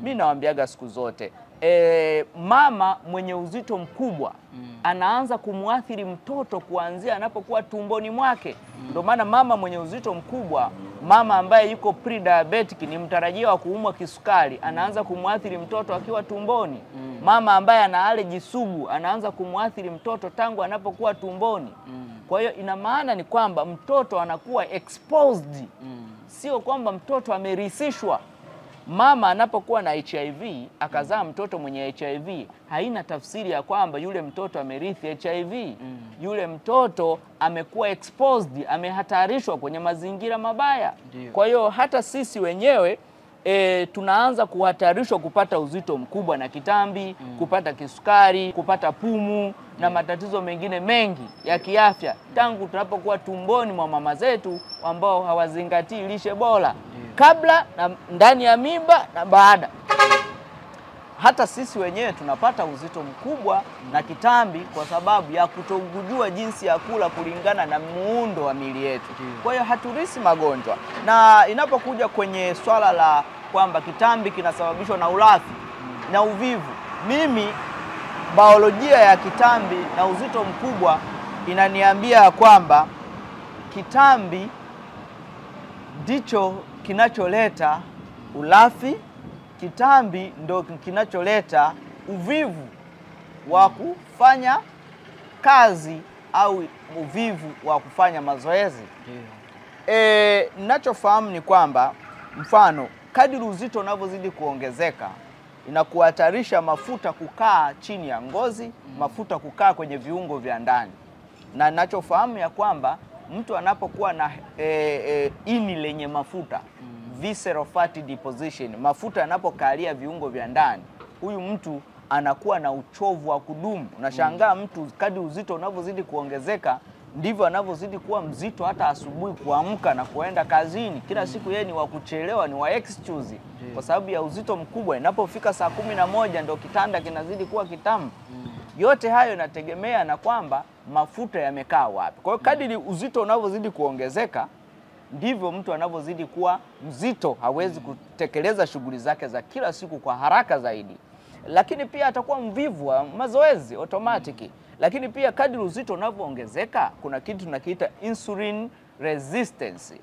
Mimi nawaambiaga siku zote mama mwenye uzito mkubwa anaanza kumuathiri mtoto kuanzia anapokuwa tumboni mwake. Ndio maana mama mwenye uzito mkubwa, mama ambaye yuko pre-diabetic, ni mtarajio wa kuumwa kisukari, anaanza kumuathiri mtoto akiwa tumboni. Mama ambaye ana allergy sugu anaanza kumuathiri mtoto tangu anapokuwa tumboni. Kwa hiyo ina maana ni kwamba mtoto anakuwa exposed. Sio kwamba mtoto amerithishwa. Mama anapokuwa na HIV akazaa mtoto mwenye HIV, haina tafsiri ya kwamba yule mtoto amerithi HIV. Yule mtoto amekuwa exposed, amehatarishwa kwenye mazingira mabaya. Kwa hiyo hata sisi wenyewe tunaanza kuhatarishwa kupata uzito mkubwa na kitambi, kupata kisukari, kupata pumu na matatizo mengine mengi ya kiafya tangu tunapokuwa tumboni mwa mama zetu ambao hawazingatii lishe bora kabla na ndani ya mimba na baada. Hata sisi wenyewe tunapata uzito mkubwa na kitambi kwa sababu ya kutokujua jinsi ya kula kulingana na muundo wa miili yetu. Kwa hiyo haturisi magonjwa. Na inapokuja kwenye swala la kwamba kitambi kinasababishwa na ulafi na uvivu, mimi biolojia ya kitambi na uzito mkubwa inaniambia kwamba kitambi ndicho kinacholeta ulafi. Kitambi ndo kinacholeta uvivu wa kufanya kazi au uvivu wa kufanya mazoezi. Ninachofahamu ni kwamba mfano kadiri uzito unavyozidi kuongezeka inakuhatarisha mafuta kukaa chini ya ngozi, mafuta kukaa kwenye viungo vya ndani. Na ninachofahamu ya kwamba mtu anapokuwa na ini lenye mafuta, visceral fat deposition, mafuta yanapokalia viungo vya ndani, huyu mtu anakuwa na uchovu wa kudumu. Unashangaa mtu kadri uzito unavyozidi kuongezeka ndivyo anavyozidi kuwa mzito, hata asubuhi kuamka na kuenda kazini kila siku yeye ni wa kuchelewa, ni wa excuse kwa sababu ya uzito mkubwa. Inapofika saa 11 ndio kitanda kinazidi kuwa kitamu. Yote hayo inategemea na kwamba mafuta yamekaa wapi. Kwa hiyo kadri uzito unavyozidi kuongezeka ndivyo mtu anavyozidi kuwa mzito, hawezi kutekeleza shughuli zake za kila siku kwa haraka zaidi. Lakini pia atakuwa mvivu wa mazoezi automatic. Lakini pia kadri uzito unavyoongezeka kuna kitu tunakiita insulin resistance.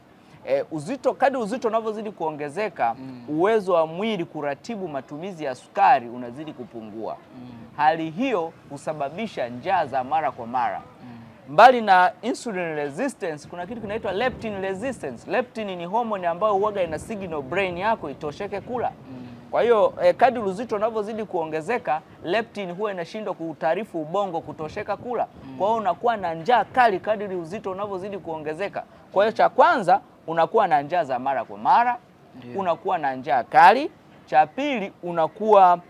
Kadri uzito unavyozidi kuongezeka, uwezo wa mwili kuratibu matumizi ya sukari unazidi kupungua. Hali hiyo husababisha njaa za mara kwa mara. Mbali na insulin resistance kuna kitu kinaitwa leptin resistance. Leptin ni hormone ambayo huaga ina signal brain yako itosheke kula. Kwa hiyo kadri uzito unavyozidi kuongezeka, leptin huwa inashindwa kuutaarifu ubongo kutosheka kula. Kwa hiyo unakuwa na njaa kali kadri uzito unavyozidi kuongezeka. Kwa hiyo cha kwanza unakuwa na njaa za mara kwa mara, unakuwa na njaa kali. Cha pili unakuwa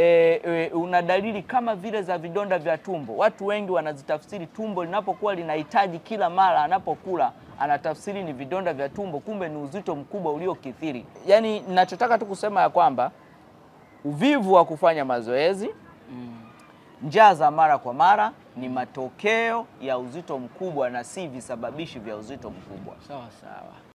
una dalili kama vile za vidonda vya tumbo. Watu wengi wanazitafsiri tumbo linapokuwa linahitaji kila mara anapokula, anatafsiri ni vidonda vya tumbo, kumbe ni uzito mkubwa uliokithiri. Yaani ninachotaka tu kusema ya kwamba uvivu wa kufanya mazoezi, njaa za mara kwa mara ni matokeo ya uzito mkubwa na si visababishi vya uzito mkubwa. Sawa sawa.